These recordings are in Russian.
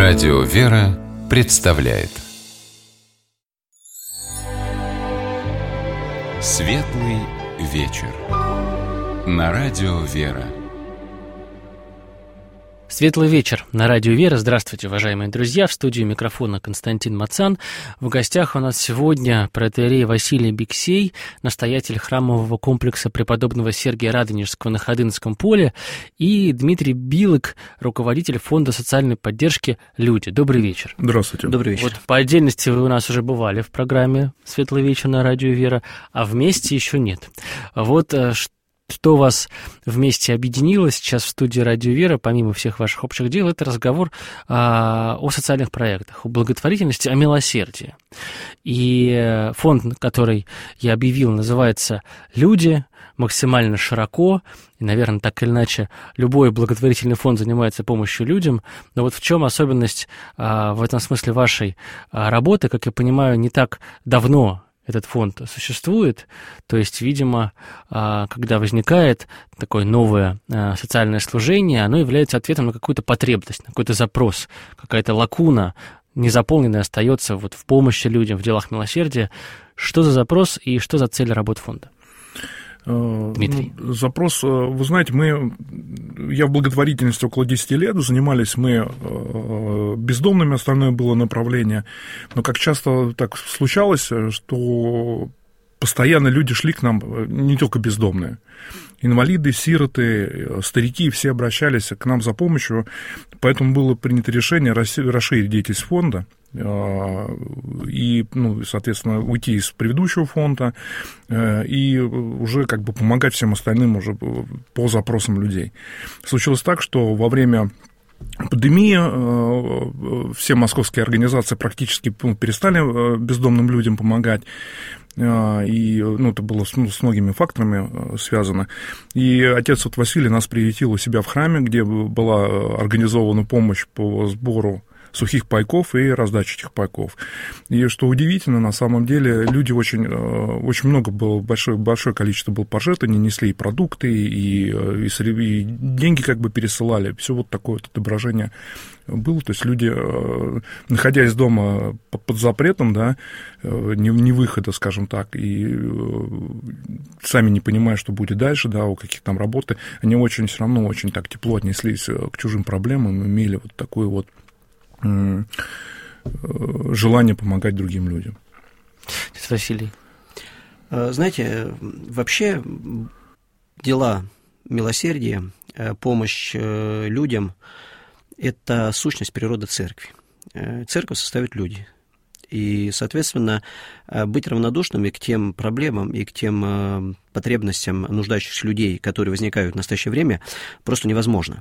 Радио «Вера» представляет Светлый вечер на Радио «Вера». Светлый вечер на Радио «Вера». Здравствуйте, уважаемые друзья. В студии микрофона Константин Мацан. В гостях у нас сегодня протоиерей Василий Биксей, настоятель храмового комплекса преподобного Сергия Радонежского на Ходынском поле, и Дмитрий Билык, руководитель фонда социальной поддержки «Люди». Добрый вечер. Здравствуйте. Добрый вечер. Вот по отдельности вы у нас уже бывали в программе «Светлый вечер» на Радио «Вера», а вместе еще нет. Вот что вас вместе объединило сейчас в студии «Радио Вера», помимо всех ваших общих дел, это разговор о социальных проектах, о благотворительности, о милосердии. И фонд, который я объявил, называется «Люди», максимально широко, и, наверное, так или иначе, любой благотворительный фонд занимается помощью людям. Но вот в чем особенность в этом смысле вашей работы? Как я понимаю, не так давно этот фонд существует, то есть, видимо, когда возникает такое новое социальное служение, оно является ответом на какую-то потребность, на какой-то запрос, какая-то лакуна незаполненная остается вот в помощи людям, в делах милосердия. Что за запрос и что за цель работы фонда? Дмитрий. Запрос, вы знаете, я в благотворительности около 10 лет, занимались мы бездомными, остальное было направление, но как часто так случалось, что постоянно люди шли к нам, не только бездомные, инвалиды, сироты, старики, все обращались к нам за помощью, поэтому было принято решение расширить деятельность фонда и, соответственно, уйти из предыдущего фонда и уже как бы помогать всем остальным уже по запросам людей. Случилось так, что во время пандемии все московские организации практически перестали бездомным людям помогать. И это было с многими факторами связано. И отец Василий нас приютил у себя в храме, где была организована помощь по сбору сухих пайков и раздаче этих пайков. И что удивительно, на самом деле, люди очень много было, большое количество было пожертвований, несли и продукты, и деньги как бы пересылали. Все вот такое вот отображение было. То есть люди, находясь дома под запретом, да, не выхода, скажем так, и сами не понимая, что будет дальше, да, у каких там работы, они очень все равно очень так тепло отнеслись к чужим проблемам, имели вот такую вот желание помогать другим людям. Василий. Знаете, вообще дела милосердия, помощь людям – это сущность природы церкви. Церковь составят люди. И, соответственно, быть равнодушными к тем проблемам и к тем потребностям нуждающихся людей, которые возникают в настоящее время, просто невозможно.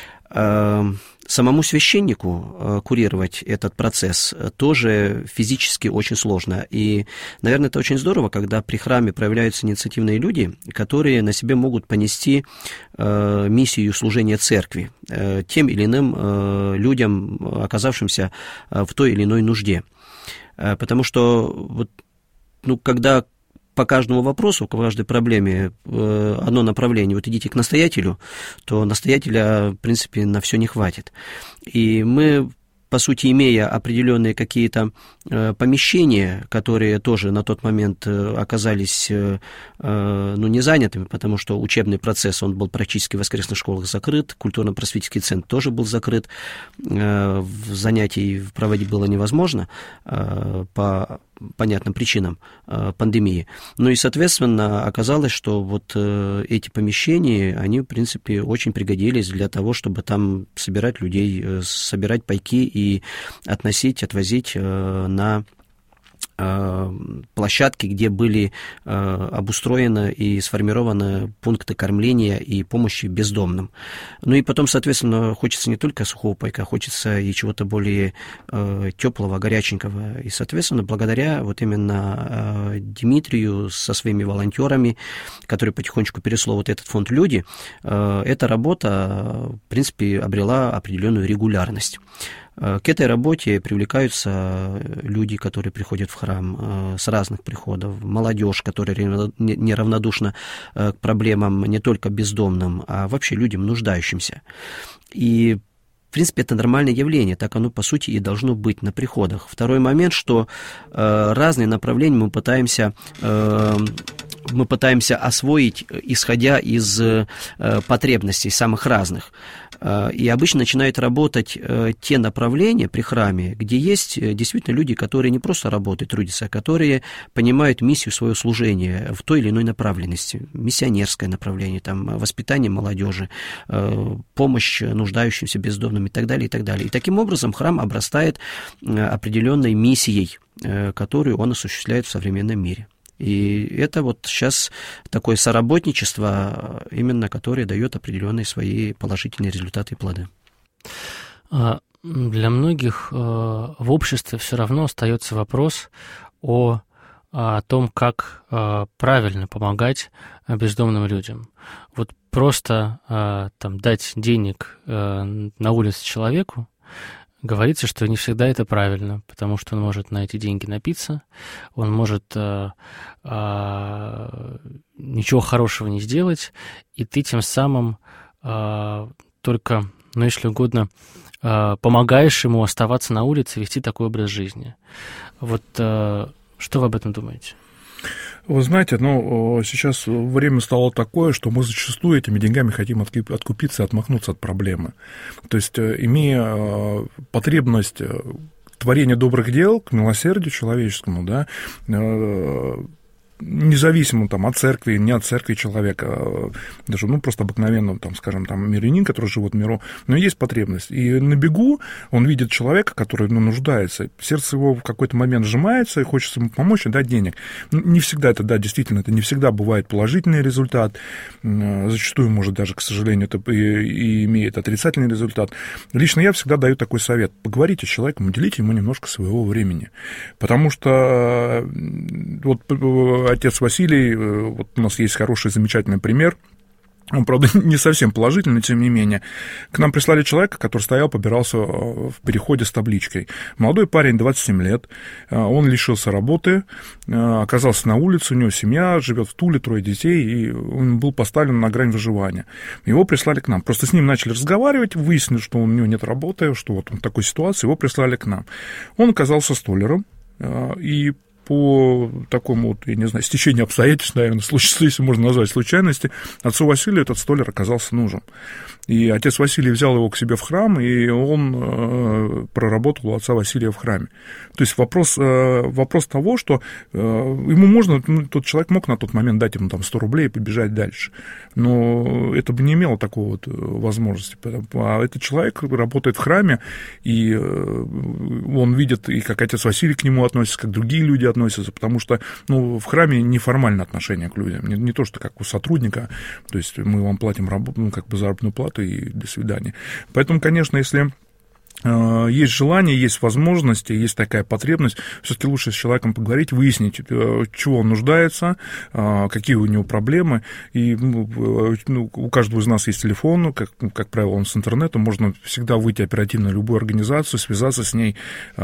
Самому священнику курировать этот процесс тоже физически очень сложно. И, наверное, это очень здорово, когда при храме проявляются инициативные люди, которые на себе могут понести миссию служения церкви тем или иным людям, оказавшимся в той или иной нужде. Потому что когда по каждому вопросу, по каждой проблеме одно направление, вот идите к настоятелю, то настоятеля, в принципе, на все не хватит. И мы, по сути, имея определенные какие-то помещения, которые тоже на тот момент оказались не занятыми, потому что учебный процесс, он был практически в воскресных школах закрыт, культурно-просветительский центр тоже был закрыт, занятий проводить было невозможно по понятным причинам пандемии. Ну и, соответственно, оказалось, что вот эти помещения, они, в принципе, очень пригодились для того, чтобы там собирать людей, собирать пайки и отвозить на площадки, где были обустроены и сформированы пункты кормления и помощи бездомным. Ну и потом, соответственно, хочется не только сухого пайка, хочется и чего-то более теплого, горяченького. И, соответственно, благодаря вот именно Дмитрию со своими волонтерами, которые потихонечку переслал вот этот фонд «Люди», эта работа, в принципе, обрела определенную регулярность. К этой работе привлекаются люди, которые приходят в храм с разных приходов, молодежь, которая неравнодушна к проблемам не только бездомным, а вообще людям нуждающимся. И принципе, это нормальное явление, так оно, по сути, и должно быть на приходах. Второй момент, что разные направления мы пытаемся освоить, исходя из потребностей самых разных. И обычно начинают работать те направления при храме, где есть действительно люди, которые не просто работают, трудятся, а которые понимают миссию своего служения в той или иной направленности. Миссионерское направление, там, воспитание молодежи, помощь нуждающимся, бездомным и так далее, и так далее. И таким образом храм обрастает определенной миссией, которую он осуществляет в современном мире. И это вот сейчас такое соработничество, именно которое дает определенные свои положительные результаты и плоды. Для многих в обществе все равно остается вопрос о том, как правильно помогать бездомным людям. Вот просто там, дать денег на улице человеку, говорится, что не всегда это правильно, потому что он может на эти деньги напиться, он может ничего хорошего не сделать, и ты тем самым только, ну, если угодно, помогаешь ему оставаться на улице, вести такой образ жизни. Вот что вы об этом думаете? Вы знаете, сейчас время стало такое, что мы зачастую этими деньгами хотим откупиться и отмахнуться от проблемы. То есть, имея потребность творения добрых дел к милосердию человеческому, да, независимо там, от церкви, не от церкви человека, даже просто обыкновенного, там, скажем, там, мирянин, который живет в миру, но есть потребность. И на бегу он видит человека, который нуждается, сердце его в какой-то момент сжимается, и хочется ему помочь и дать денег. Не всегда это, да, действительно, это не всегда бывает положительный результат, зачастую, может, даже, к сожалению, это и имеет отрицательный результат. Лично я всегда даю такой совет: поговорите с человеком, уделите ему немножко своего времени, потому что вот отец Василий, вот у нас есть хороший, замечательный пример. Он, правда, не совсем положительный, тем не менее. К нам прислали человека, который стоял, побирался в переходе с табличкой. Молодой парень, 27 лет, он лишился работы, оказался на улице, у него семья, живет в Туле, 3 детей, и он был поставлен на грань выживания. Его прислали к нам. Просто с ним начали разговаривать, выяснили, что у него нет работы, что вот он в такой ситуации, его прислали к нам. Он оказался столяром, и по такому, вот, я не знаю, стечению обстоятельств, наверное, если можно назвать случайности, отцу Василию этот столяр оказался нужен. И отец Василий взял его к себе в храм, и он проработал у отца Василия в храме. То есть вопрос того, что ему можно, тот человек мог на тот момент дать ему там 100 рублей и побежать дальше, но это бы не имело такой вот возможности. А этот человек работает в храме, и он видит, и как отец Василий к нему относится, как другие люди относятся, потому что в храме неформальное отношение к людям, не то, что как у сотрудника, то есть мы вам платим как бы заработную плату, и до свидания. Поэтому, конечно, если есть желание, есть возможности, есть такая потребность, все-таки лучше с человеком поговорить, выяснить, чего он нуждается, какие у него проблемы. И у каждого из нас есть телефон, как правило, он с интернетом, можно всегда выйти оперативно в любую организацию, связаться с ней,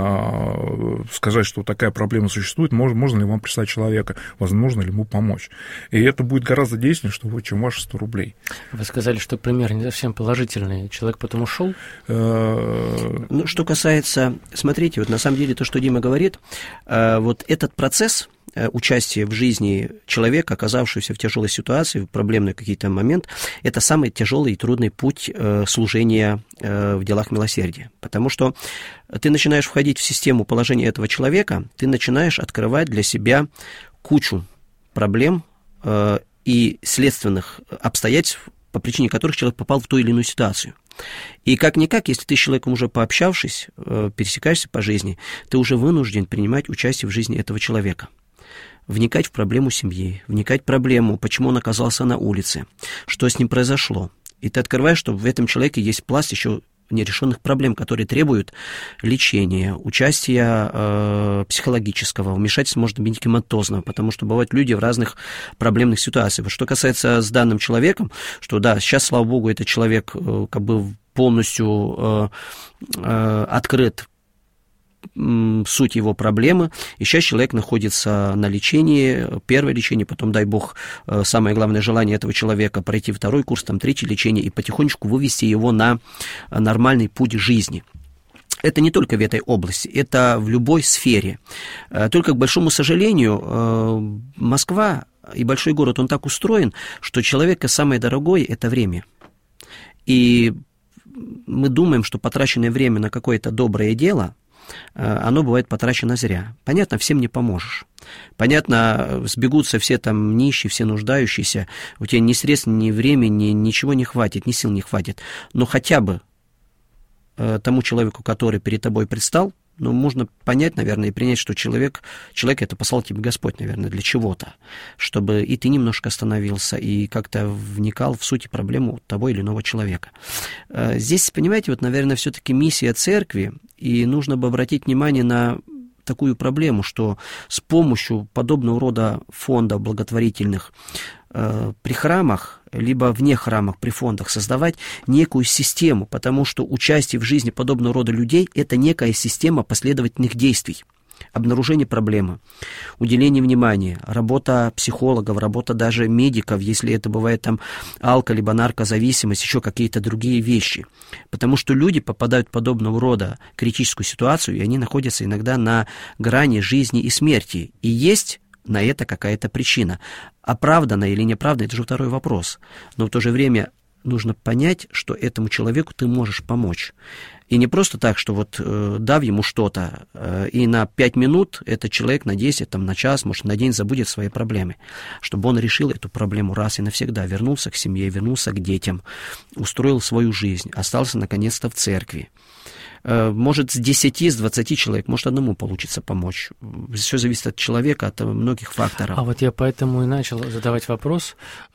сказать, что такая проблема существует, можно ли вам прислать человека, возможно ли ему помочь. И это будет гораздо действеннее, чем ваши 100 рублей. Вы сказали, что пример не совсем положительный. Человек потом ушел? Ну, что касается, смотрите, вот на самом деле то, что Дима говорит, вот этот процесс участия в жизни человека, оказавшегося в тяжелой ситуации, в проблемный какой-то момент, это самый тяжелый и трудный путь служения в делах милосердия. Потому что ты начинаешь входить в систему положения этого человека, ты начинаешь открывать для себя кучу проблем и следственных обстоятельств, по причине которых человек попал в ту или иную ситуацию. И как-никак, если ты с человеком уже пообщавшись, пересекаешься по жизни, ты уже вынужден принимать участие в жизни этого человека. Вникать в проблему семьи, вникать в проблему, почему он оказался на улице, что с ним произошло. И ты открываешь, что в этом человеке есть пласт еще нерешенных проблем, которые требуют лечения, участия психологического, вмешательства, может быть, медикаментозного, потому что бывают люди в разных проблемных ситуациях. Что касается с данным человеком, что да, сейчас, слава богу, этот человек как бы полностью открыт суть его проблемы, и сейчас человек находится на лечении, первое лечение, потом, дай бог, самое главное желание этого человека пройти второй курс, там, третье лечение, и потихонечку вывести его на нормальный путь жизни. Это не только в этой области, это в любой сфере. Только, к большому сожалению, Москва и большой город, он так устроен, что человека самое дорогое – это время. И мы думаем, что потраченное время на какое-то доброе дело, оно бывает потрачено зря. Понятно, всем не поможешь. Понятно, сбегутся все там нищие, все нуждающиеся, у тебя ни средств, ни времени, ничего не хватит, ни сил не хватит. Но хотя бы тому человеку, который перед тобой предстал, ну, можно понять, наверное, и принять, что человек это послал тебе Господь, наверное, для чего-то, чтобы и ты немножко остановился и как-то вникал в суть и проблему того или иного человека. Здесь, понимаете, вот, наверное, все-таки миссия церкви, и нужно бы обратить внимание на такую проблему, что с помощью подобного рода фондов благотворительных при храмах, либо вне храмах, при фондах создавать некую систему, потому что участие в жизни подобного рода людей – это некая система последовательных действий. Обнаружение проблемы, уделение внимания, работа психологов, работа даже медиков, если это бывает там либо наркозависимость, еще какие-то другие вещи. Потому что люди попадают в подобного рода критическую ситуацию, и они находятся иногда на грани жизни и смерти. И есть на это какая-то причина. Оправдано или неоправдано, это же второй вопрос. Но в то же время нужно понять, что этому человеку ты можешь помочь. И не просто так, что вот дав ему что-то, и на 5 минут этот человек на 10, там, на час, может, на день забудет свои проблемы. Чтобы он решил эту проблему раз и навсегда, вернулся к семье, вернулся к детям, устроил свою жизнь, остался наконец-то в церкви. Может, с 10, с 20 человек, может, одному получится помочь. Все зависит от человека, от многих факторов. А вот я поэтому и начал задавать вопрос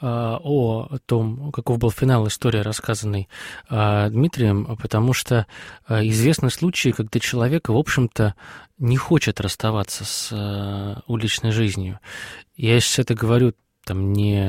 о том, каков был финал истории, рассказанной Дмитрием, потому что известны случаи, когда человек, в общем-то, не хочет расставаться с уличной жизнью. Я сейчас это говорю там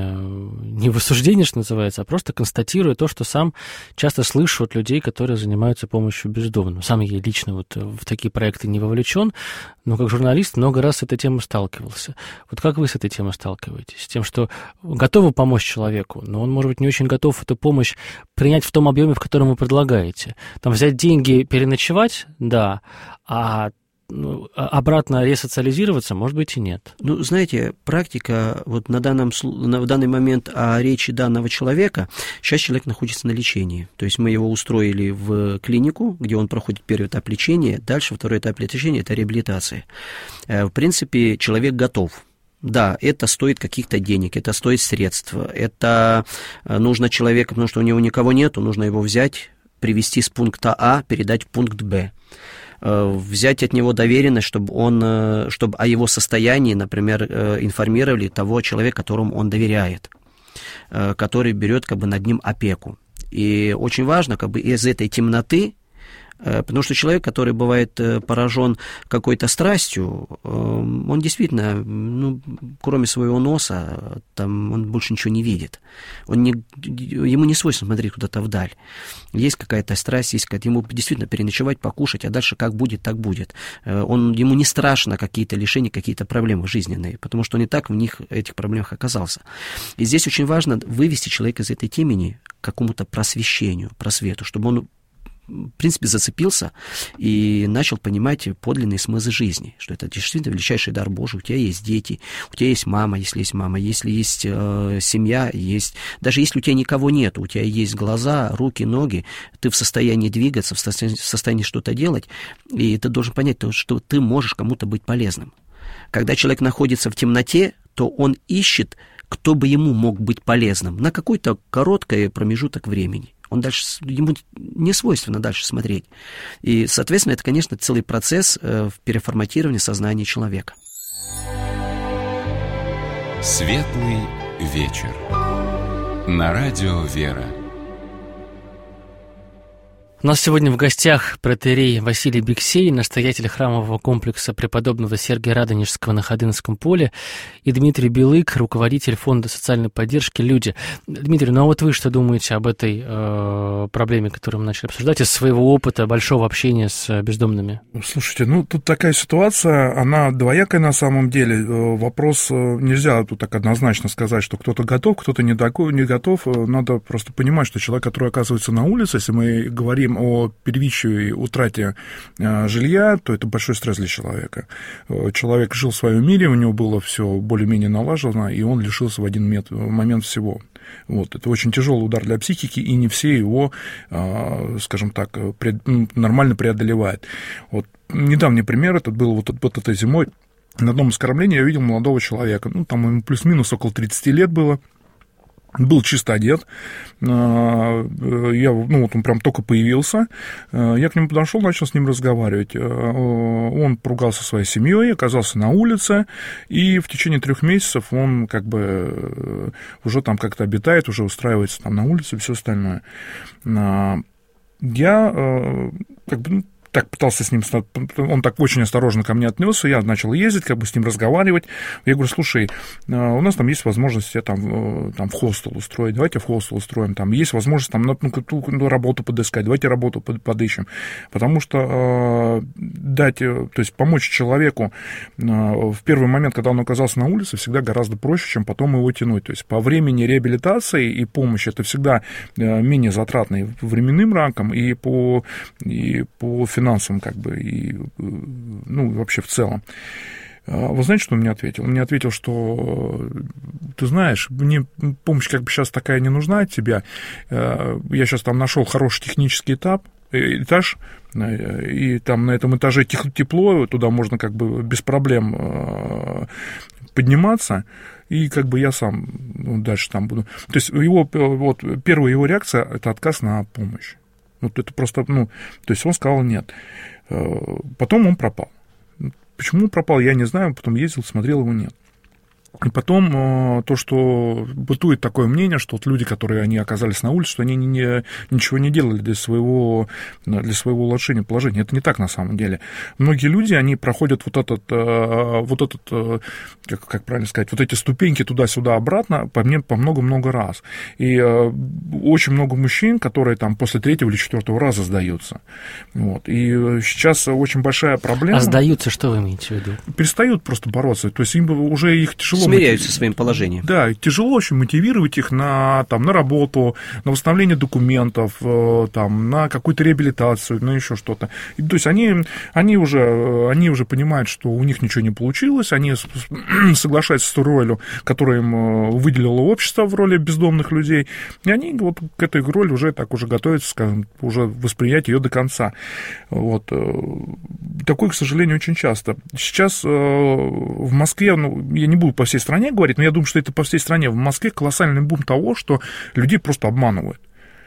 не в осуждении, что называется, а просто констатируя то, что сам часто слышу от людей, которые занимаются помощью бездомным. Сам я лично вот в такие проекты не вовлечен, но как журналист много раз с этой темой сталкивался. Вот как вы с этой темой сталкиваетесь? С тем, что готовы помочь человеку, но он, может быть, не очень готов эту помощь принять в том объеме, в котором вы предлагаете. Там взять деньги, переночевать, да, а обратно ресоциализироваться, может быть, и нет. Ну, знаете, практика вот в данный момент о речи данного человека, сейчас человек находится на лечении. То есть мы его устроили в клинику, где он проходит первый этап лечения, дальше второй этап лечения – это реабилитация. В принципе, человек готов. Да, это стоит каких-то денег, это стоит средств, это нужно человеку, потому что у него никого нету, нужно его взять, привести с пункта А, передать в пункт Б. Взять от него доверенность, чтобы о его состоянии, например, информировали того человека, которому он доверяет, который берет как бы над ним опеку. И очень важно как бы из этой темноты, потому что человек, который бывает поражен какой-то страстью, он действительно, кроме своего носа, там он больше ничего не видит. Ему не свойственно смотреть куда-то вдаль. Есть какая-то страсть, ему действительно переночевать, покушать, а дальше как будет, так будет. Ему не страшно какие-то лишения, какие-то проблемы жизненные, потому что он и так в этих проблемах оказался. И здесь очень важно вывести человека из этой темени к какому-то просвещению, просвету, чтобы он в принципе, зацепился и начал понимать подлинный смысл жизни, что это действительно величайший дар Божий. У тебя есть дети, у тебя есть мама, если есть семья, есть... Даже если у тебя никого нет, у тебя есть глаза, руки, ноги, ты в состоянии двигаться, в состоянии что-то делать, и ты должен понять, что ты можешь кому-то быть полезным. Когда человек находится в темноте, то он ищет, кто бы ему мог быть полезным на какой-то короткий промежуток времени. Ему не свойственно дальше смотреть. И, соответственно, это, конечно, целый процесс в переформатировании сознания человека. Светлый вечер. На радио «Вера». У нас сегодня в гостях протоиерей Василий Биксей, настоятель храмового комплекса преподобного Сергия Радонежского на Ходынском поле, и Дмитрий Белык, руководитель фонда социальной поддержки «Люди». Дмитрий, ну а вот вы что думаете об этой проблеме, которую мы начали обсуждать, из своего опыта большого общения с бездомными? Слушайте, ну тут такая ситуация, она двоякая на самом деле. Вопрос нельзя тут так однозначно сказать, что кто-то готов, кто-то не готов. Надо просто понимать, что человек, который оказывается на улице, если мы говорим о первичной утрате жилья, то это большой стресс для человека. Человек жил в своем мире, у него было все более-менее налажено, и он лишился в один момент всего. Вот. Это очень тяжелый удар для психики, и не все его, скажем так, нормально преодолевают. Вот. Недавний пример, это был вот этой зимой. На одном из кормлений я видел молодого человека, ну, там ему плюс-минус около 30 лет было. Был чисто одет, вот он прям только появился, я к нему подошел, начал с ним разговаривать, он поругался со своей семьей, оказался на улице, и в течение 3 месяцев он как бы уже там как-то обитает, уже устраивается там на улице и все остальное. Я как бы так пытался с ним, он так очень осторожно ко мне отнесся, я начал ездить, как бы с ним разговаривать. Я говорю, слушай, у нас там есть возможность тебя там в хостел устроить, давайте в хостел устроим, там есть возможность там работу подыскать, давайте работу подыщем. Потому что то есть помочь человеку в первый момент, когда он оказался на улице, всегда гораздо проще, чем потом его тянуть. То есть по времени реабилитации и помощи это всегда менее затратно и временным рамкам, и по финансовым, как бы, и, ну, вообще в целом. Вы знаете, что он мне ответил? Он мне ответил, что, ты знаешь, мне помощь как бы сейчас такая не нужна от тебя. Я сейчас там нашел хороший технический этаж, и там на этом этаже тепло, туда можно как бы без проблем подниматься, и как бы я сам дальше там буду. То есть первая его реакция – это отказ на помощь. Вот это просто, то есть он сказал нет. Потом он пропал. Почему пропал, я не знаю, потом ездил, смотрел, его нет. И потом то, что бытует такое мнение, что вот люди, которые они оказались на улице, что они ничего не делали для своего улучшения положения. Это не так на самом деле. Многие люди, они проходят вот этот как правильно сказать, вот эти ступеньки туда-сюда обратно по много-много раз. И очень много мужчин, которые там после 3-го или 4-го раза сдаются. Вот. И сейчас очень большая проблема. А сдаются, что вы имеете в виду? Перестают просто бороться. То есть им уже их тяжело. Смиряются своим положением. Да, тяжело очень мотивировать их на работу, на восстановление документов, там, на какую-то реабилитацию, на еще что-то. То есть они уже понимают, что у них ничего не получилось, они соглашаются с той ролью, которую им выделило общество в роли бездомных людей, и они вот к этой роли уже готовятся, скажем, уже восприять ее до конца. Вот. Такое, к сожалению, очень часто. Сейчас в Москве, я не буду по всей стране говорить, но я думаю, что это по всей стране. В Москве колоссальный бум того, что людей просто обманывают.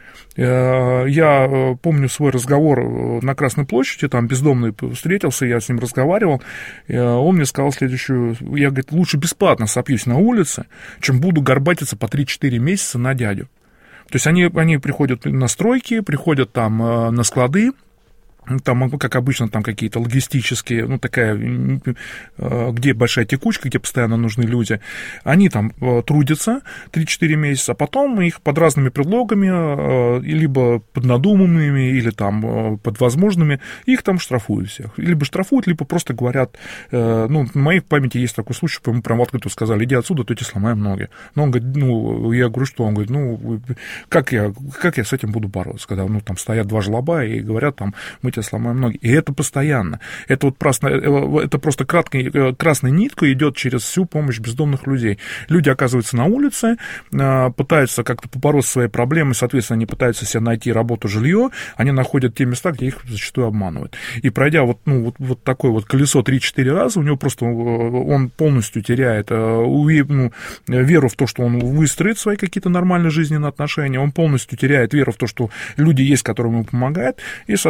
Я помню свой разговор на Красной площади, там бездомный встретился, я с ним разговаривал, он мне сказал следующую, я, говорит, лучше бесплатно сопьюсь на улице, чем буду горбатиться по 3-4 месяца на дядю. То есть они приходят на стройки, приходят там на склады, там, как обычно, там какие-то логистические, где большая текучка, где постоянно нужны люди, они там трудятся 3-4 месяца, а потом их под разными предлогами, либо под надуманными, или там под возможными, их там штрафуют всех. Либо штрафуют, либо просто говорят, в моей памяти есть такой случай, ему прям открыто сказали, иди отсюда, то тебе сломаем ноги. Но он говорит, я говорю, что? Он говорит, как я с этим буду бороться, когда, там стоят 2 жлоба и говорят, там, мы тебя сломаем ноги. И это постоянно. Это вот просто красной ниткой идет через всю помощь бездомных людей. Люди оказываются на улице, пытаются как-то побороться со своей проблемой, соответственно, они пытаются себе найти работу, жилье, они находят те места, где их зачастую обманывают. И пройдя вот такое вот колесо 3-4 раза, у него просто он полностью теряет веру в то, что он выстроит свои какие-то нормальные жизненные отношения, он полностью теряет веру в то, что люди есть, которым ему помогают, и, соответственно,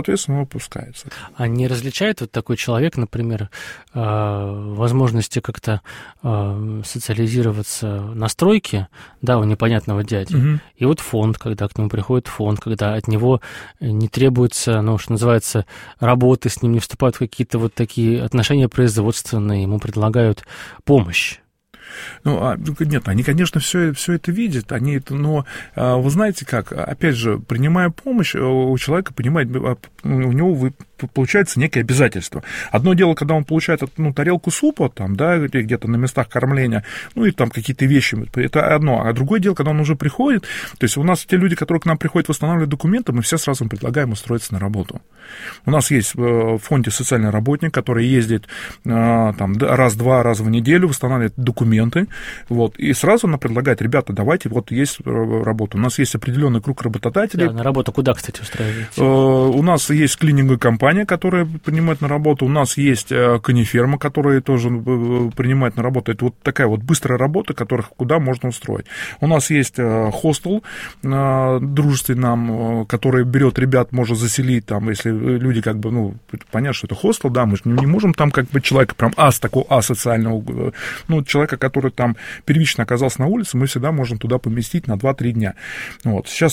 допускается. А не различает вот такой человек, например, возможности как-то социализироваться на стройке, да, у непонятного дяди, и вот фонд, когда к нему приходит фонд, когда от него не требуется, ну, что называется, работы, с ним не вступают в какие-то вот такие отношения производственные, ему предлагают помощь. Ну, нет, они, конечно, все это видят, но вы знаете как, опять же, принимая помощь, у человека, понимаете, у него получается некое обязательство. Одно дело, когда он получает тарелку супа, там, да, где-то на местах кормления, ну, и там какие-то вещи, это одно. А другое дело, когда он уже приходит, то есть у нас те люди, которые к нам приходят восстанавливать документы, мы все сразу предлагаем устроиться на работу. У нас есть в фонде социальный работник, который ездит там раз-два раза в неделю, восстанавливает документы, вот, и сразу она предлагает: ребята, давайте, вот есть работа, у нас есть определенный круг работодателей. Да, на работу куда, кстати, устраиваете? У нас есть клининговая компания, которая принимает на работу, у нас есть кониферма, которая тоже принимает на работу. Это вот такая вот быстрая работа, которых куда можно устроить. У нас есть хостел дружественный нам, который берет ребят, может заселить там, если люди как бы, ну, понятно, что это хостел, да, мы же не можем там как бы человека прям такого асоциального, ну, человека, который там первично оказался на улице, мы всегда можем туда поместить на 2-3 дня. Вот. Сейчас,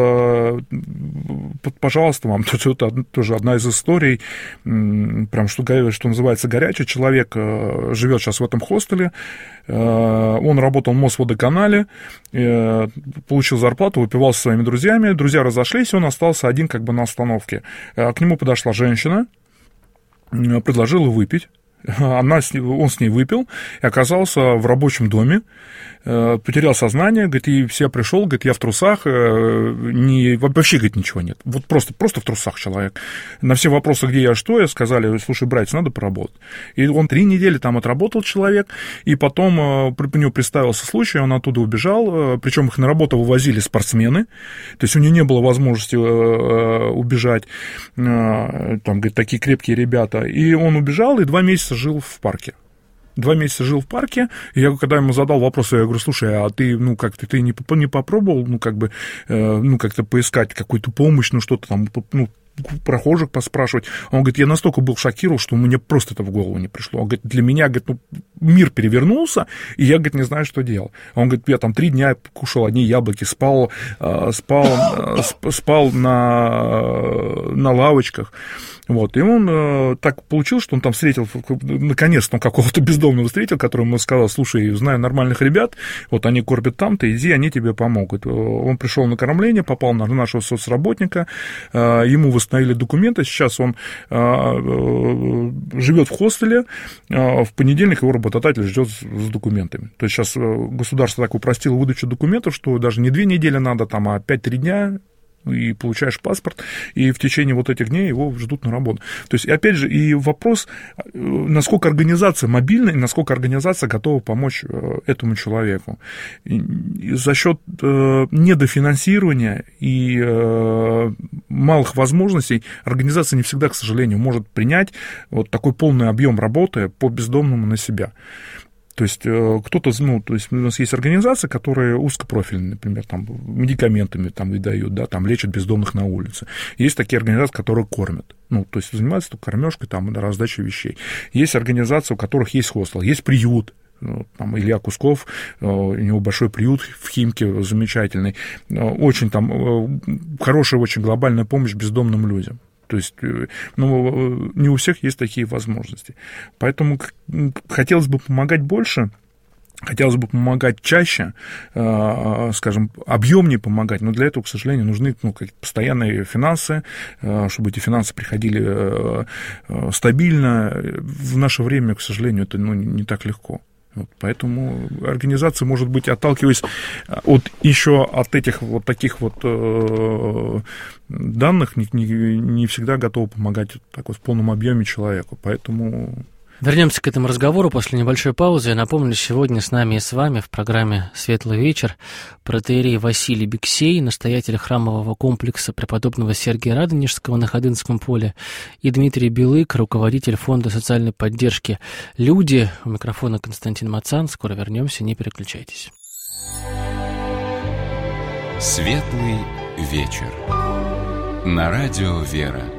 пожалуйста, вам тоже одна из историй, прям что называется, горячий. Человек живет сейчас в этом хостеле, он работал в Мосводоканале, получил зарплату, выпивал со своими друзьями, друзья разошлись, и он остался один как бы на остановке. К нему подошла женщина, предложила выпить. Он с ней выпил и оказался в рабочем доме, потерял сознание, говорит, и все пришел, говорит, я в трусах, вообще, говорит, ничего нет, вот просто в трусах человек. На все вопросы, где я, что, я сказали: слушай, братец, надо поработать. И он 3 недели там отработал человек, и потом у него представился случай, он оттуда убежал, причем их на работу вывозили спортсмены, то есть у него не было возможности убежать, там, говорит, такие крепкие ребята, и он убежал, и 2 месяца жил в парке. 2 месяца жил в парке, и я, когда ему задал вопрос, я говорю: слушай, а ты, ну, как ты не попробовал, ну, как бы, ну, как-то поискать какую-то помощь, ну, что-то там, ну, прохожих поспрашивать. Он говорит: я настолько был шокирован, что мне просто это в голову не пришло. Он говорит: для меня, говорит, ну, мир перевернулся, и я, говорит, не знаю, что делать. Он говорит: я там 3 дня кушал одни яблоки, спал на лавочках. Вот, и он так получил, что он там встретил, наконец-то он какого-то бездомного встретил, которому он сказал: слушай, знаю нормальных ребят, вот они кормят там-то, иди, они тебе помогут. Он пришел на кормление, попал на нашего соцработника, ему восстановили документы, сейчас он живет в хостеле, в понедельник его работодатель ждет с документами. То есть сейчас государство так упростило выдачу документов, что даже не 2 недели надо, там, а 5-3 дня, и получаешь паспорт, и в течение вот этих дней его ждут на работу. То есть, опять же, и вопрос, насколько организация мобильна, и насколько организация готова помочь этому человеку. И за счет недофинансирования и малых возможностей организация не всегда, к сожалению, может принять вот такой полный объем работы по бездомному на себя. То есть кто-то, ну, то есть у нас есть организации, которые узкопрофильные, например, там медикаментами там выдают, да, там лечат бездомных на улице. Есть такие организации, которые кормят, ну, то есть занимаются кормежкой, там, раздачей вещей. Есть организации, у которых есть хостел, есть приют. Там Илья Кусков, у него большой приют в Химке, замечательный. Очень там хорошая, очень глобальная помощь бездомным людям. То есть, ну, не у всех есть такие возможности. Поэтому хотелось бы помогать больше, хотелось бы помогать чаще, скажем, объемнее помогать, но для этого, к сожалению, нужны, ну, постоянные финансы, чтобы эти финансы приходили стабильно. В наше время, к сожалению, это, ну, не так легко. Вот, поэтому организация, может быть, отталкиваясь еще от этих вот таких вот данных, не всегда готова помогать так вот в полном объеме человеку. Поэтому... Вернемся к этому разговору после небольшой паузы. Я напомню, сегодня с нами и с вами в программе «Светлый вечер» протоиерей Василий Биксей, настоятель храмового комплекса преподобного Сергия Радонежского на Ходынском поле, и Дмитрий Белык, руководитель фонда социальной поддержки «Люди». У микрофона Константин Мацан. Скоро вернемся, не переключайтесь. «Светлый вечер» на радио «Вера».